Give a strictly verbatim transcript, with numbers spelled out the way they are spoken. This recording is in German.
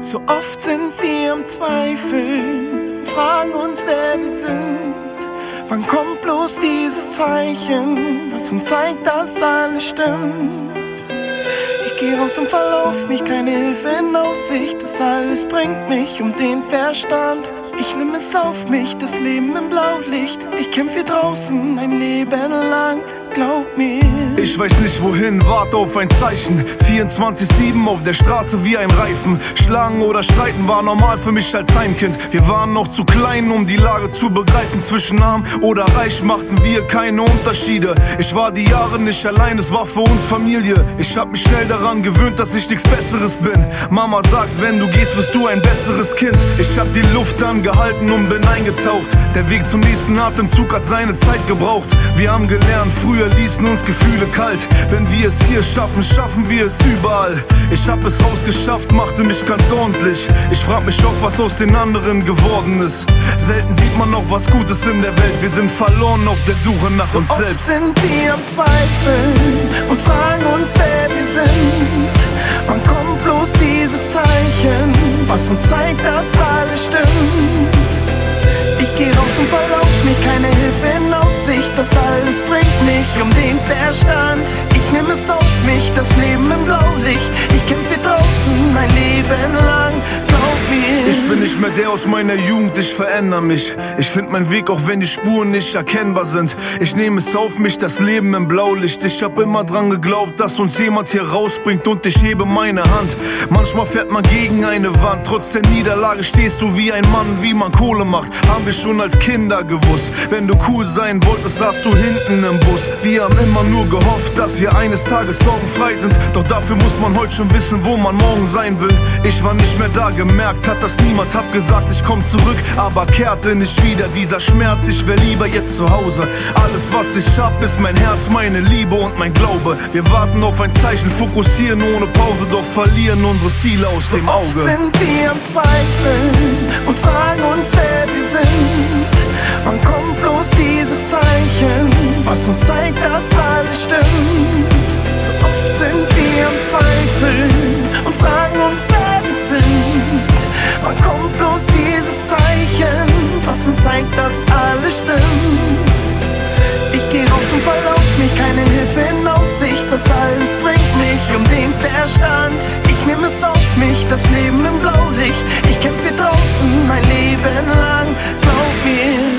So oft sind wir im Zweifel, fragen uns, wer wir sind. Wann kommt bloß dieses Zeichen, was uns zeigt, dass alles stimmt? Ich geh raus und verlauf mich, keine Hilfe in Aussicht. Das alles bringt mich um den Verstand. Ich nehm es auf mich, das Leben im Blaulicht. Ich kämpf hier draußen ein Leben lang, glaub mir. Ich weiß nicht wohin, warte auf ein Zeichen. vierundzwanzig sieben auf der Straße wie ein Reifen. Schlagen oder streiten war normal für mich als Heimkind. Wir waren noch zu klein, um die Lage zu begreifen. Zwischen arm oder reich machten wir keine Unterschiede. Ich war die Jahre nicht allein, es war für uns Familie. Ich hab mich schnell daran gewöhnt, dass ich nichts Besseres bin. Mama sagt, wenn du gehst, wirst du ein besseres Kind. Ich hab die Luft angehalten und bin eingetaucht. Der Weg zum nächsten Atemzug hat seine Zeit gebraucht. Wir haben gelernt, früher ließen uns Gefühle kalt. Wenn wir es hier schaffen, schaffen wir es überall. Ich hab es rausgeschafft, machte mich ganz ordentlich. Ich frag mich oft, was aus den anderen geworden ist. Selten sieht man noch was Gutes in der Welt. Wir sind verloren auf der Suche nach so uns oft selbst. Sind wir am Zweifeln und fragen uns, wer wir sind. Wann kommt bloß dieses Zeichen, was uns zeigt, dass alles stimmt? Ich geh raus und verlauf mich, keine Hilfe in Aussicht. Das alles bringt mich um den Verstand. Ich nehm es auf mich, das Leben im Blaulicht. Ich kämpf hier draußen mein Leben lang, glaub mir. Ich bin nicht mehr der aus meiner Jugend, ich verändere mich. Ich find meinen Weg, auch wenn die Spuren nicht erkennbar sind. Ich nehme es auf mich, das Leben im Blaulicht. Ich hab immer dran geglaubt, dass uns jemand hier rausbringt, und ich hebe meine Hand. Manchmal fährt man gegen eine Wand, trotz der Niederlage stehst du wie ein Mann, wie man Kohle macht. Haben wir schon als Kinder gewusst. Wenn du cool sein wolltest, saßt du hinten im Bus. Wir haben immer nur gehofft, dass wir eines Tages sorgenfrei sind. Doch dafür muss man heute schon wissen, wo man morgen sein will. Ich war nicht mehr da, gemerkt hat das niemand. Hab gesagt, ich komm zurück, aber kehrte nicht wieder. Dieser Schmerz, ich wär lieber jetzt zu Hause. Alles was ich hab, ist mein Herz, meine Liebe und mein Glaube. Wir warten auf ein Zeichen, fokussieren ohne Pause, doch verlieren unsere Ziele aus so dem oft Auge. Sind wir am Zweifeln und fragen uns, wer wir sind. Wann kommt bloß dieses Zeichen, was uns zeigt, dass alles stimmt? So oft sind wir am Zweifeln und fragen uns, wer wir sind. Wann kommt bloß dieses Zeichen, was uns zeigt, dass alles stimmt? Ich geh raus und verlauf mich, keine Hilfe in Aussicht. Das alles bringt mich um den Verstand. Ich nehm es auf mich, das Leben im Blaulicht. Ich kämpf hier draußen mein Leben lang, glaub mir.